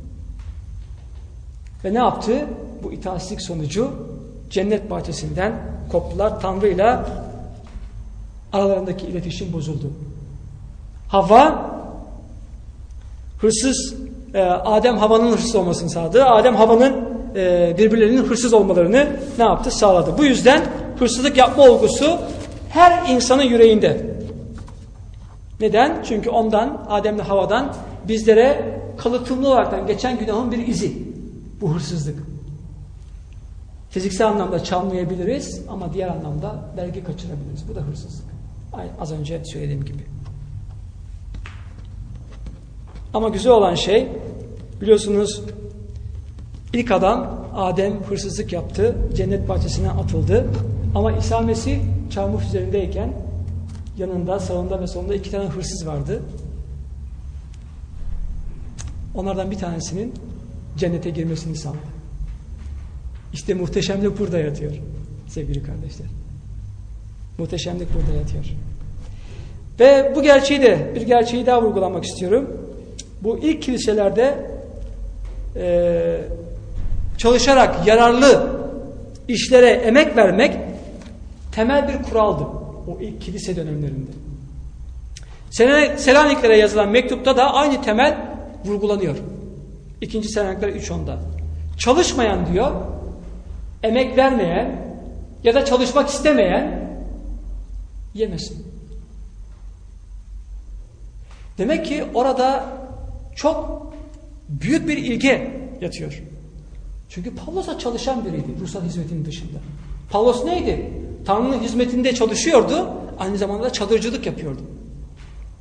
Ve ne yaptı? Bu itaatsizlik sonucu cennet bahçesinden koptular. Tanrı'yla aralarındaki iletişim bozuldu. Hava hırsız, Adem Havva'nın hırsız olmasını sağladı. Adem Havva'nın birbirlerinin hırsız olmalarını ne yaptı? Sağladı. Bu yüzden hırsızlık yapma olgusu her insanın yüreğinde. Neden? Çünkü ondan, Adem'le Havva'dan bizlere kalıtımlı olarak geçen günahın bir izi. Bu hırsızlık. Fiziksel anlamda çalmayabiliriz ama diğer anlamda vergi kaçırabiliriz. Bu da hırsızlık. Az önce söylediğim gibi. Ama güzel olan şey, biliyorsunuz ilk adam Adem hırsızlık yaptı, cennet bahçesine atıldı. Ama İsa Mesih çarmıh üzerindeyken yanında, sağında ve solunda 2 tane hırsız vardı. Onlardan bir tanesinin cennete girmesini sağladı. İşte muhteşemlik burada yatıyor sevgili kardeşler. Muhteşemlik burada yatıyor. Ve bu gerçeği de, bir gerçeği daha vurgulamak istiyorum. Bu ilk kiliselerde çalışarak yararlı işlere emek vermek temel bir kuraldı. O ilk kilise dönemlerinde. Selaniklere yazılan mektupta da aynı temel vurgulanıyor. 2. Selanikler 3.10'da. Çalışmayan diyor, emek vermeyen ya da çalışmak istemeyen yemesin. Demek ki orada çok büyük bir ilgi yatıyor. Çünkü Pavlos'a çalışan biriydi ruhsal hizmetin dışında. Pavlos neydi? Tanrı'nın hizmetinde çalışıyordu, aynı zamanda da çadırcılık yapıyordu.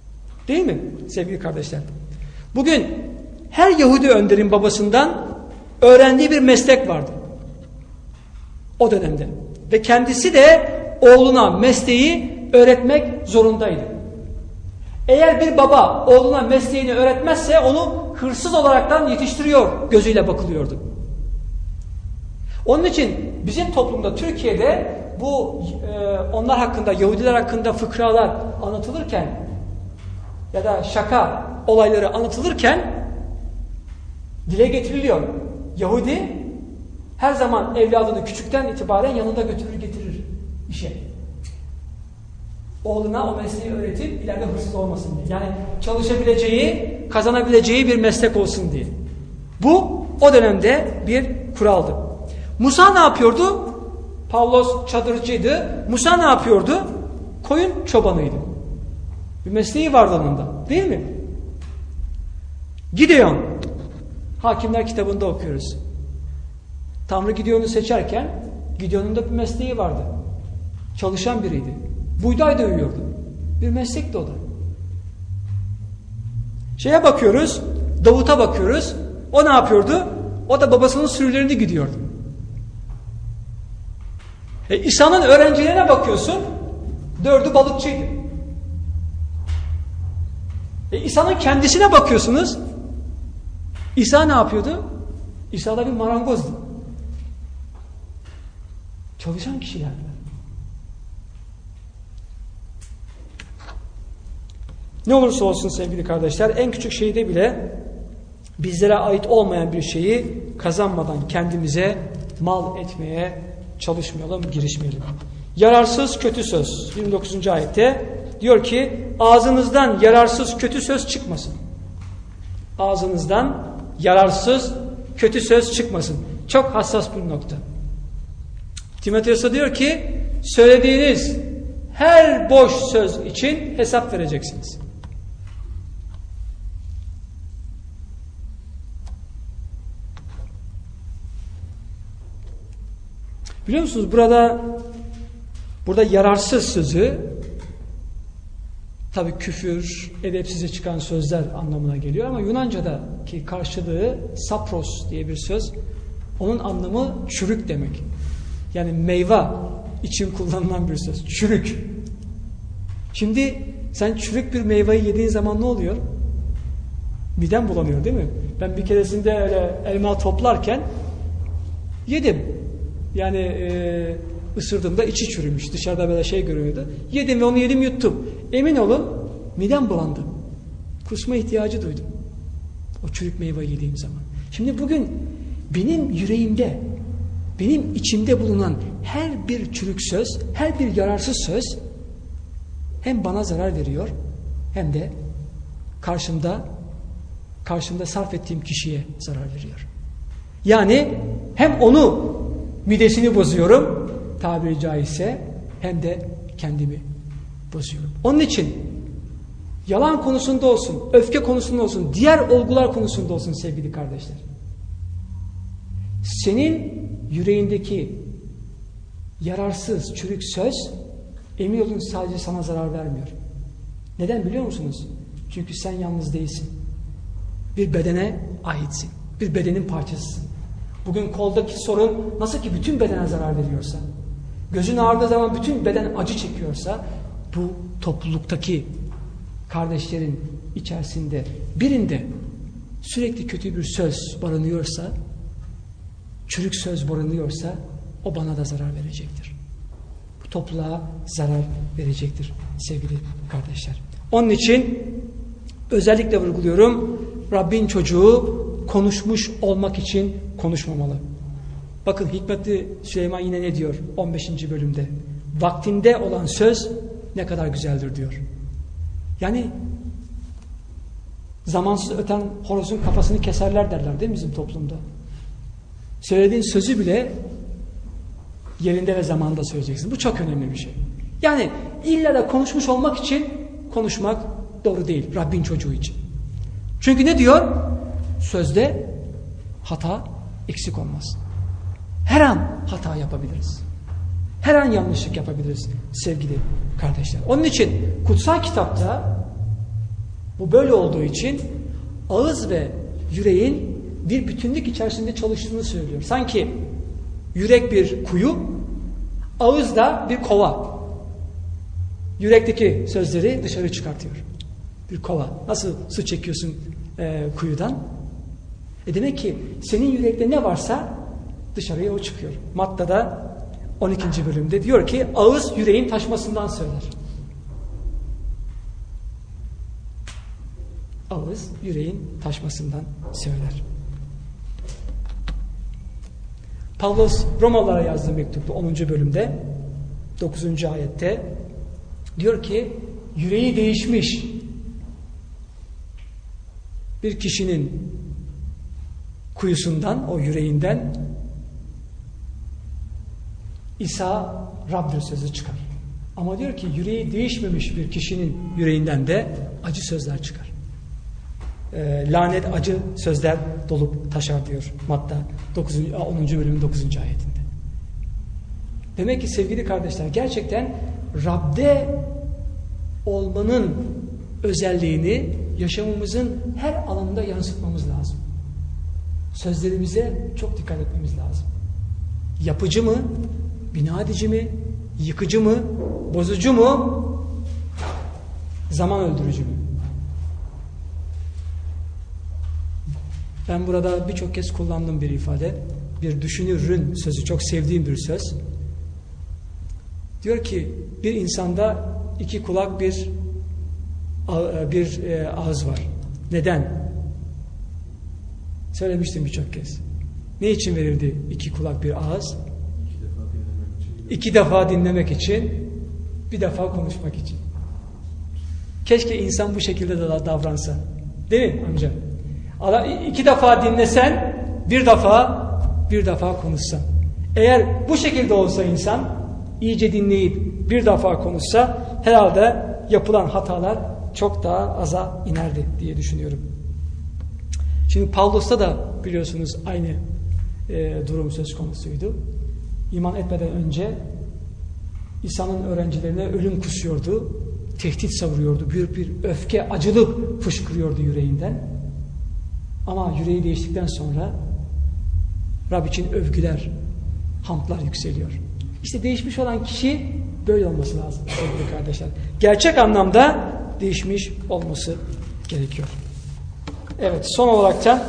Değil mi sevgili kardeşler? Bugün her Yahudi önderin babasından öğrendiği bir meslek vardı o dönemde. Ve kendisi de oğluna mesleği öğretmek zorundaydı. Eğer bir baba oğluna mesleğini öğretmezse onu hırsız olaraktan yetiştiriyor gözüyle bakılıyordu. Onun için bizim toplumda, Türkiye'de bu onlar hakkında, Yahudiler hakkında fıkralar anlatılırken ya da şaka olayları anlatılırken dile getiriliyor. Yahudi her zaman evladını küçükten itibaren yanında götürür getirir işe. Oğluna o mesleği öğretip ileride hırsız olmasın diye. Yani çalışabileceği, kazanabileceği bir meslek olsun diye. Bu o dönemde bir kuraldı. Musa ne yapıyordu? Pavlos çadırcıydı. Musa ne yapıyordu? Koyun çobanıydı. Bir mesleği vardı onun da. Değil mi? Gideon. Hakimler kitabında okuyoruz. Tanrı Gideon'u seçerken Gideon'un da bir mesleği vardı. Çalışan biriydi. Buğday dövüyordu. Bir meslekti o da. Şeye bakıyoruz. Davut'a bakıyoruz. O ne yapıyordu? O da babasının sürülerini gidiyordu. İsa'nın öğrencilerine bakıyorsun. 4'ü balıkçıydı. İsa'nın kendisine bakıyorsunuz. İsa ne yapıyordu? İsa da bir marangozdu. Çalışan kişilerdi. Ne olursa olsun sevgili kardeşler, en küçük şeyde bile bizlere ait olmayan bir şeyi kazanmadan kendimize mal etmeye çalışmayalım, girişmeyelim. Yararsız kötü söz. 29. ayette diyor ki ağzınızdan yararsız kötü söz çıkmasın. Ağzınızdan yararsız kötü söz çıkmasın. Çok hassas bir nokta. Timoteos'a diyor ki söylediğiniz her boş söz için hesap vereceksiniz. Biliyor musunuz burada yararsız sözü tabii küfür, edepsize çıkan sözler anlamına geliyor ama Yunanca'daki karşılığı sapros diye bir söz. Onun anlamı çürük demek. Yani meyve için kullanılan bir söz. Çürük. Şimdi sen çürük bir meyveyi yediğin zaman ne oluyor? Miden bulanıyor değil mi? Ben bir keresinde öyle elma toplarken yedim. Yani ısırdığımda içi çürümüş. Dışarıda böyle şey görünüyordu. Yedim ve onu yuttum. Emin olun midem bulandı. Kusma ihtiyacı duydum. O çürük meyveyi yediğim zaman. Şimdi bugün benim yüreğimde, benim içimde bulunan her bir çürük söz, her bir yararsız söz hem bana zarar veriyor hem de karşımda sarf ettiğim kişiye zarar veriyor. Yani hem onu midesini bozuyorum tabiri caizse hem de kendimi bozuyorum. Onun için yalan konusunda olsun, öfke konusunda olsun, diğer olgular konusunda olsun sevgili kardeşler. Senin yüreğindeki yararsız, çürük söz emin olun sadece sana zarar vermiyor. Neden biliyor musunuz? Çünkü sen yalnız değilsin. Bir bedene aitsin. Bir bedenin parçasısın. Bugün koldaki sorun nasıl ki bütün bedene zarar veriyorsa, gözün ağrıdığı zaman bütün beden acı çekiyorsa, bu topluluktaki kardeşlerin içerisinde birinde sürekli kötü bir söz barınıyorsa, çürük söz barınıyorsa o bana da zarar verecektir. Bu topluluğa zarar verecektir sevgili kardeşler. Onun için özellikle vurguluyorum, Rabbin çocuğu konuşmuş olmak için konuşmamalı. Bakın Hikmetli Süleyman yine ne diyor 15. bölümde? Vaktinde olan söz ne kadar güzeldir diyor. Yani zamansız öten horozun kafasını keserler derler değil mi bizim toplumda? Söylediğin sözü bile yerinde ve zamanında söyleyeceksin. Bu çok önemli bir şey. Yani illa da konuşmuş olmak için konuşmak doğru değil Rabbin çocuğu için. Çünkü ne diyor? Sözde hata eksik olmaz. Her an hata yapabiliriz. Her an yanlışlık yapabiliriz sevgili kardeşler. Onun için kutsal kitapta bu böyle olduğu için ağız ve yüreğin bir bütünlük içerisinde çalıştığını söylüyor. Sanki yürek bir kuyu, ağız da bir kova. Yürekteki sözleri dışarı çıkartıyor. Bir kova. Nasıl su çekiyorsun kuyudan? Demek ki senin yürekte ne varsa dışarıya o çıkıyor. Matta'da 12. bölümde diyor ki ağız yüreğin taşmasından söyler. Ağız yüreğin taşmasından söyler. Pavlos Romalılara yazdığı mektupta 10. bölümde 9. ayette diyor ki yüreği değişmiş bir kişinin kuyusundan, o yüreğinden İsa Rab'dir sözü çıkar. Ama diyor ki yüreği değişmemiş bir kişinin yüreğinden de acı sözler çıkar. Lanet, acı sözler dolup taşar diyor Matta 10. bölümün 9. ayetinde. Demek ki sevgili kardeşler gerçekten Rab'de olmanın özelliğini yaşamımızın her alanında yansıtmamız lazım. Sözlerimize çok dikkat etmemiz lazım. Yapıcı mı? Bina edici mi? Yıkıcı mı? Bozucu mu? Zaman öldürücü mü? Ben burada birçok kez kullandığım bir ifade. Bir düşünürün sözü. Çok sevdiğim bir söz. Diyor ki bir insanda 2 kulak bir ağız var. Neden? Söylemiştim birçok kez. Ne için verildi 2 kulak bir ağız? 2 defa dinlemek için, bir defa konuşmak için. Keşke insan bu şekilde de davransa. Değil mi amca? 2 defa dinlesen, bir defa konuşsan. Eğer bu şekilde olsa insan, iyice dinleyip bir defa konuşsa, herhalde yapılan hatalar çok daha aza inerdi diye düşünüyorum. Şimdi Pavlos'ta da biliyorsunuz aynı durum söz konusuydu. İman etmeden önce İsa'nın öğrencilerine ölüm kusuyordu, tehdit savuruyordu, büyük bir öfke, acılık fışkırıyordu yüreğinden. Ama yüreği değiştikten sonra Rab için övgüler, hamdlar yükseliyor. İşte değişmiş olan kişi böyle olması lazım sevgili kardeşler. Gerçek anlamda değişmiş olması gerekiyor. Evet, son olarak da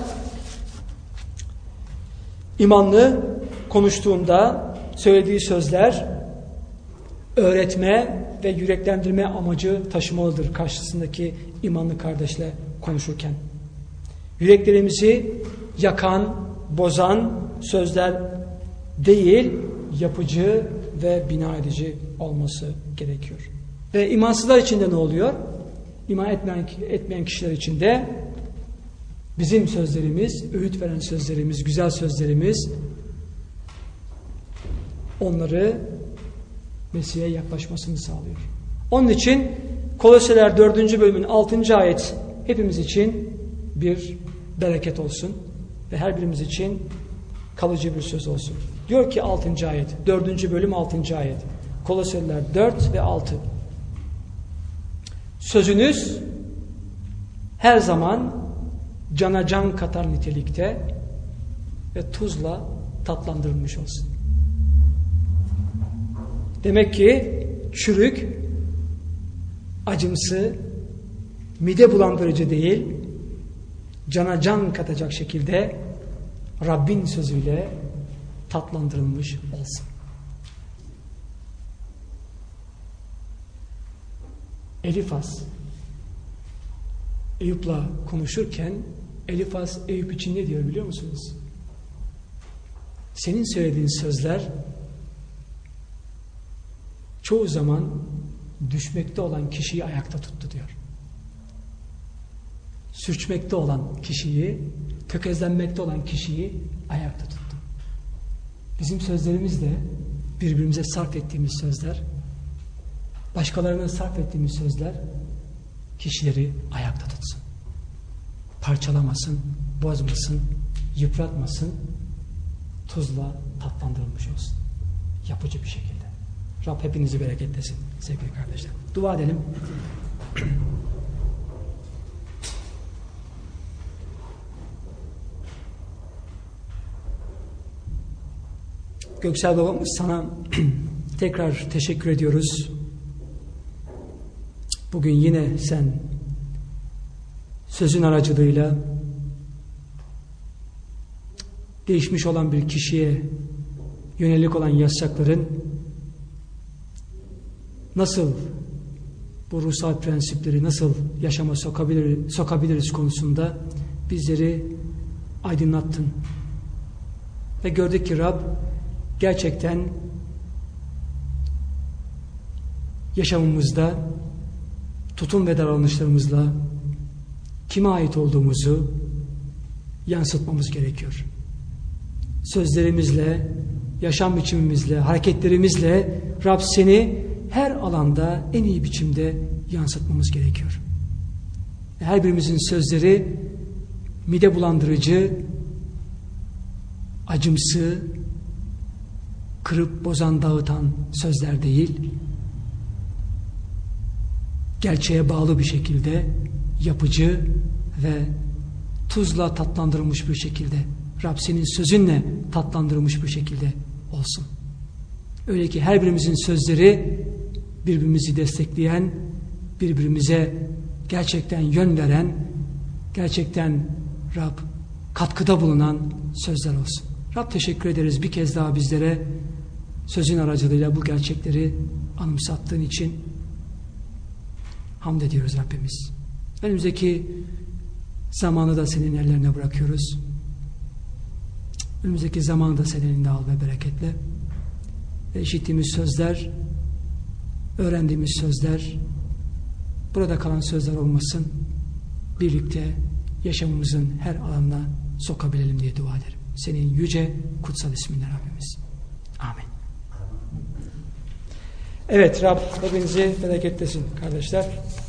imanlı konuştuğunda söylediği sözler öğretme ve yüreklendirme amacı taşımalıdır karşısındaki imanlı kardeşle konuşurken. Yüreklerimizi yakan, bozan sözler değil, yapıcı ve bina edici olması gerekiyor. Ve imansızlar için de ne oluyor? İman etmeyen kişiler için de bizim sözlerimiz, öğüt veren sözlerimiz, güzel sözlerimiz onları Mesih'e yaklaşmasını sağlıyor. Onun için Kolosyalar 4. bölümün 6. ayet hepimiz için bir bereket olsun ve her birimiz için kalıcı bir söz olsun. Diyor ki 6. ayet, 4. bölüm 6. ayet. Kolosyalılar 4 ve 6. Sözünüz her zaman cana can katar nitelikte ve tuzla tatlandırılmış olsun. Demek ki çürük, acımsı, mide bulandırıcı değil, cana can katacak şekilde Rabbin sözüyle tatlandırılmış olsun. Elifaz Eyüp'la konuşurken Elifaz Eyüp için ne diyor biliyor musunuz? Senin söylediğin sözler çoğu zaman düşmekte olan kişiyi ayakta tuttu diyor. Sürçmekte olan kişiyi, tökezlenmekte olan kişiyi ayakta tuttu. Bizim sözlerimiz de birbirimize sarf ettiğimiz sözler, başkalarına sarf ettiğimiz sözler kişileri ayakta tutsun. Parçalamasın, bozmasın, yıpratmasın, tuzla tatlandırılmış olsun. Yapıcı bir şekilde. Rab hepinizi bereketlesin sevgili kardeşler. Dua edelim. Göksel babamız, sana tekrar teşekkür ediyoruz. Bugün yine sen sözün aracılığıyla değişmiş olan bir kişiye yönelik olan yasakların nasıl, bu ruhsal prensipleri nasıl yaşama sokabiliriz konusunda bizleri aydınlattın. Ve gördük ki Rab gerçekten yaşamımızda tutum ve davranışlarımızla kime ait olduğumuzu yansıtmamız gerekiyor. Sözlerimizle, yaşam biçimimizle, hareketlerimizle Rab seni her alanda en iyi biçimde yansıtmamız gerekiyor. Her birimizin sözleri mide bulandırıcı, acımsı, kırıp bozan, dağıtan sözler değil, gerçeğe bağlı bir şekilde, yapıcı ve tuzla tatlandırılmış bir şekilde, Rab senin sözünle tatlandırılmış bir şekilde olsun. Öyle ki her birimizin sözleri birbirimizi destekleyen, birbirimize gerçekten yön veren, gerçekten Rab katkıda bulunan sözler olsun. Rab teşekkür ederiz bir kez daha bizlere sözün aracılığıyla bu gerçekleri anımsattığın için. Hamd ediyoruz Rabbimiz. Önümüzdeki zamanı da senin ellerine bırakıyoruz. Önümüzdeki zamanı da senin elinde al ve bereketle. Ve işittiğimiz sözler, öğrendiğimiz sözler, burada kalan sözler olmasın. Birlikte yaşamımızın her alanına sokabilelim diye dua ederim. Senin yüce, kutsal isminle Rabbimiz. Amin. Evet, Rab hepinizi bereketlesin kardeşler.